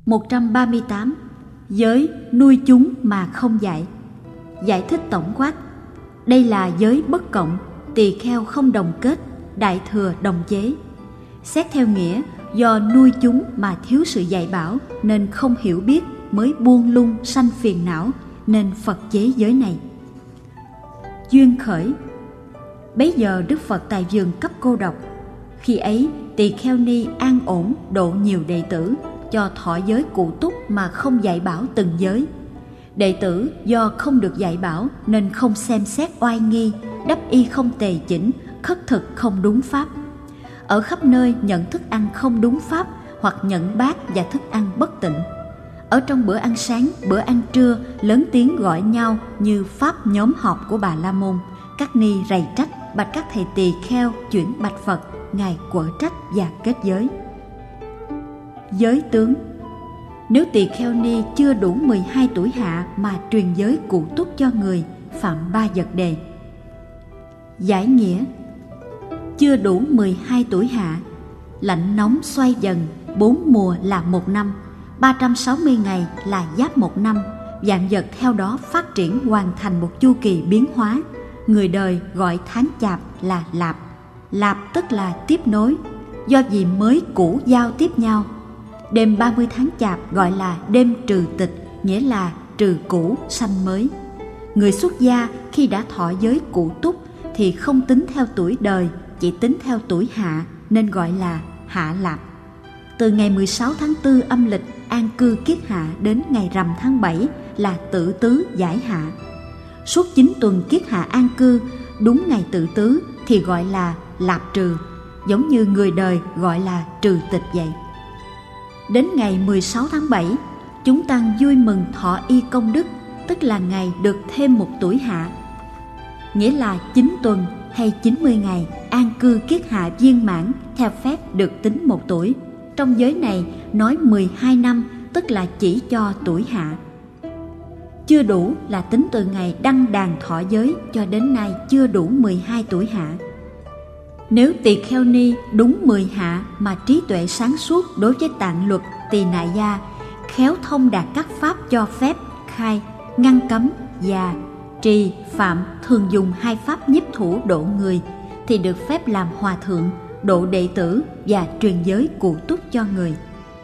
138. Giới nuôi chúng mà không dạy. Giải thích tổng quát: đây là giới bất cộng, tỳ kheo không đồng kết, đại thừa đồng chế. Xét theo nghĩa, do nuôi chúng mà thiếu sự dạy bảo nên không hiểu biết, mới buông lung sanh phiền não, nên Phật chế giới này. Duyên khởi. Bấy giờ Đức Phật tại vườn cấp cô độc. Khi ấy tỳ kheo ni an ổn độ nhiều đệ tử, cho thọ giới cụ túc mà không dạy bảo từng giới. Đệ tử do không được dạy bảo nên không xem xét oai nghi, đắp y không tề chỉnh, khất thực không đúng pháp. Ở khắp nơi nhận thức ăn không đúng pháp, hoặc nhận bát và thức ăn bất tịnh. Ở trong bữa ăn sáng, bữa ăn trưa lớn tiếng gọi nhau như pháp nhóm họp của Bà La Môn. Các ni rầy trách, bạch các thầy tỳ kheo chuyển bạch Phật, ngài quở trách và kết giới. Giới tướng. Nếu tỳ kheo ni chưa đủ 12 tuổi hạ mà truyền giới cụ túc cho người, phạm 3 vật đề. Giải nghĩa. Chưa đủ 12 tuổi hạ, lạnh nóng xoay dần, 4 mùa là 1 năm, 360 ngày là giáp 1 năm, vạn vật theo đó phát triển hoàn thành một chu kỳ biến hóa. Người đời gọi tháng chạp là lạp. Lạp tức là tiếp nối, do vì mới cũ giao tiếp nhau. Đêm 30 tháng chạp gọi là đêm trừ tịch, nghĩa là trừ cũ sanh mới. Người xuất gia khi đã thọ giới cụ túc thì không tính theo tuổi đời, chỉ tính theo tuổi hạ, nên gọi là hạ lạp. Từ ngày 16 tháng 4 âm lịch an cư kiết hạ đến ngày rằm tháng 7 là tự tứ giải hạ. Suốt 9 tuần kiết hạ an cư, đúng ngày tự tứ thì gọi là lạp trừ, giống như người đời gọi là trừ tịch vậy. Đến ngày 16 tháng 7, chúng tăng vui mừng thọ y công đức, tức là ngày được thêm 1 tuổi hạ. Nghĩa là 9 tuần hay 90 ngày an cư kiết hạ viên mãn theo phép được tính 1 tuổi. Trong giới này nói 12 năm tức là chỉ cho tuổi hạ. Chưa đủ là tính từ ngày đăng đàn thọ giới cho đến nay chưa đủ 12 tuổi hạ. Nếu tỳ kheo ni đúng 10 hạ mà trí tuệ sáng suốt đối với tạng luật, tỳ nạ gia, khéo thông đạt các pháp cho phép, khai, ngăn cấm và trì, phạm thường dùng 2 pháp nhiếp thủ độ người, thì được phép làm hòa thượng, độ đệ tử và truyền giới cụ túc cho người.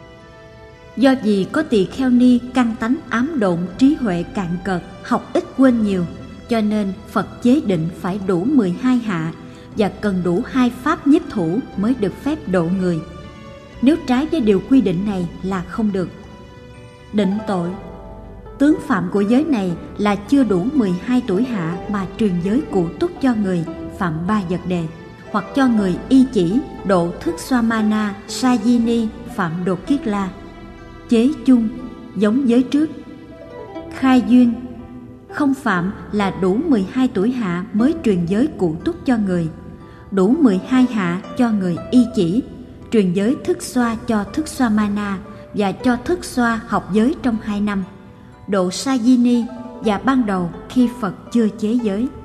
Do vì có tỳ kheo ni căn tánh ám độn, trí huệ cạn cợt, học ít quên nhiều, cho nên Phật chế định phải đủ 12 hạ và cần đủ 2 pháp nhiếp thủ mới được phép độ người. Nếu trái với điều quy định này là không được. Định tội. Tướng phạm của giới này là chưa đủ 12 tuổi hạ mà truyền giới cụ túc cho người, phạm 3 vật đề, hoặc cho người y chỉ độ thức Swamana, Sajini, phạm đột kiết la. Chế chung giống giới trước. Khai duyên. Không phạm là đủ 12 tuổi hạ mới truyền giới cụ túc cho người, đủ 12 hạ cho người y chỉ, truyền giới thức xoa cho thức Swamana và cho thức xoa học giới trong 2 năm, độ Sajini và ban đầu khi Phật chưa chế giới.